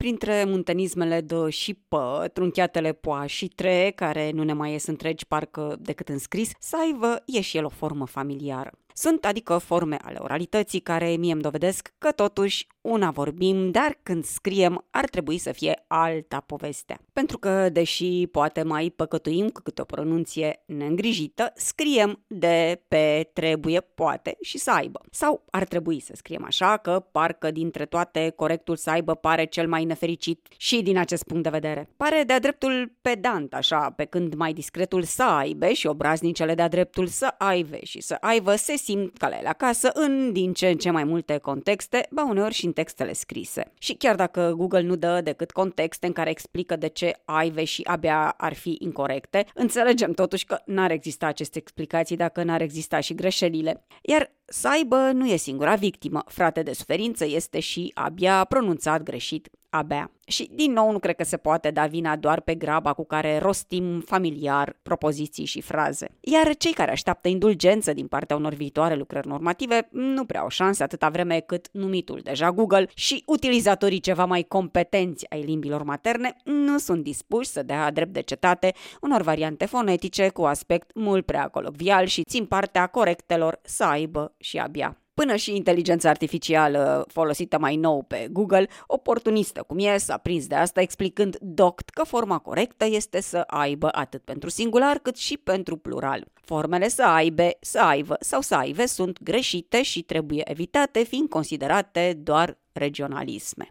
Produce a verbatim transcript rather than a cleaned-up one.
printre muntenismele de și pă, trunchiatele poa și tre, care nu ne mai ies întregi parcă decât în scris, să aibă e și el o formă familiară. Sunt adică forme ale oralității care mie îmi dovedesc că totuși una vorbim, dar când scriem ar trebui să fie alta povestea. Pentru că, deși poate mai păcătuim cu câte o pronunție neîngrijită, scriem de pe trebuie, poate și să aibă. Sau ar trebui să scriem așa că parcă dintre toate corectul să aibă pare cel mai nefericit și din acest punct de vedere. Pare de-a dreptul pedant așa, pe când mai discretul să aibă și obraznicele de-a dreptul să aibă și să aibă se simt ca la ele acasă în din ce în ce mai multe contexte, ba uneori și în textele scrise. Și chiar dacă Google nu dă decât contexte în care explică de ce aive și abia ar fi incorecte, înțelegem totuși că n-ar exista aceste explicații dacă n-ar exista și greșelile. Iar să aibă nu e singura victimă, frate de suferință este și abia pronunțat greșit, abia. Și din nou nu cred că se poate da vina doar pe graba cu care rostim familiar propoziții și fraze. Iar cei care așteaptă indulgență din partea unor viitoare lucrări normative nu prea au șanse atâta vreme cât numitul deja Google și utilizatorii ceva mai competenți ai limbilor materne nu sunt dispuși să dea drept de cetate unor variante fonetice cu aspect mult prea colocvial și țin partea corectelor să aibă și abia. Până și inteligența artificială folosită mai nou pe Google, oportunistă cum e, s-a prins de asta explicând doct că forma corectă este să aibă atât pentru singular cât și pentru plural. Formele să aibă, să aibă sau să aive sunt greșite și trebuie evitate fiind considerate doar regionalisme.